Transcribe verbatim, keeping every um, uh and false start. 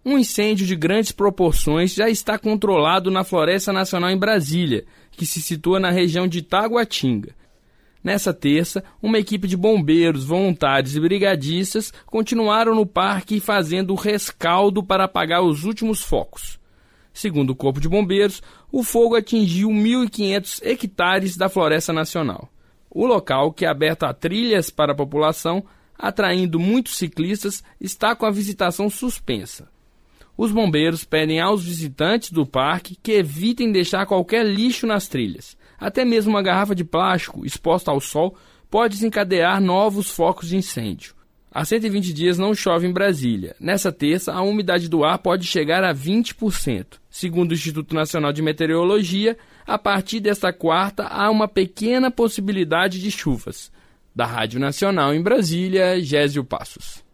Um incêndio de grandes proporções já está controlado na Floresta Nacional em Brasília, que se situa na região de Taguatinga. Nessa terça, uma equipe de bombeiros, voluntários e brigadistas continuaram no parque fazendo o rescaldo para apagar os últimos focos. Segundo o Corpo de Bombeiros, o fogo atingiu mil e quinhentos hectares da Floresta Nacional. O local, que é aberto a trilhas para a população, atraindo muitos ciclistas, está com a visitação suspensa. Os bombeiros pedem aos visitantes do parque que evitem deixar qualquer lixo nas trilhas. Até mesmo uma garrafa de plástico exposta ao sol pode desencadear novos focos de incêndio. Há cento e vinte dias não chove em Brasília. Nessa terça, a umidade do ar pode chegar a vinte por cento. Segundo o Instituto Nacional de Meteorologia, a partir desta quarta há uma pequena possibilidade de chuvas. Da Rádio Nacional em Brasília, Gésio Passos.